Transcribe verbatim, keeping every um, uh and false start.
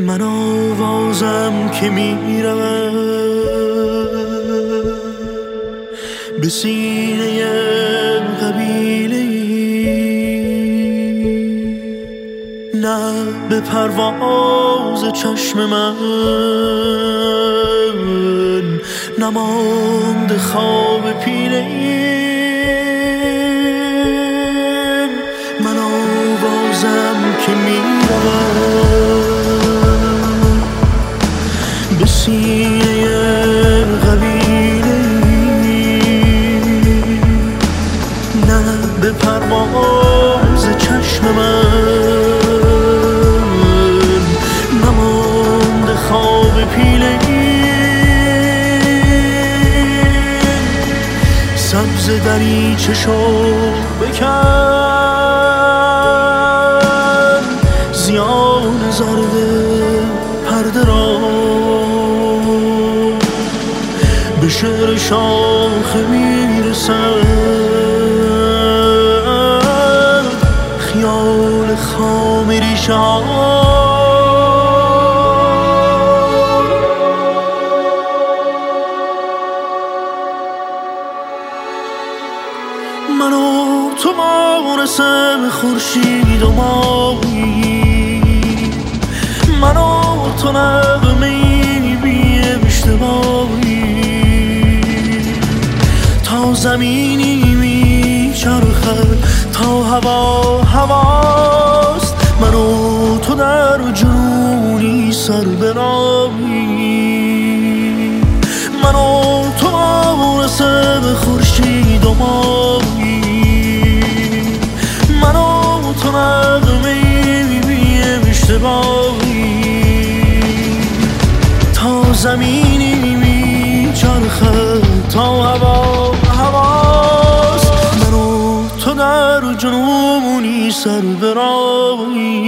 من آوازم که میرم به سینه قبیله، نه به پرواز چشم من نمانده خواب پیله. من آوازم که میروم به سینه قبیله، نه به پرواز چشم من نمانده خواب پیله. سبز دریچه شو بکن، زیان زرد پرده را به شعر شاخه میرسد خیال خام ریشه ها. من و تو مانسم خورشید و مایی، من و تو نغمه‌ای بی اشتباهی، تا زمینی میچرخد تا هوا هواست. من و تو در جنونی سر برایی، من و تو مانسم خورشید و مایی، من و تو نغمه‌ای بی اشتباهی، تا زمینی میچرخد تا هوا هواست. من و تو در جنونی سر برایی.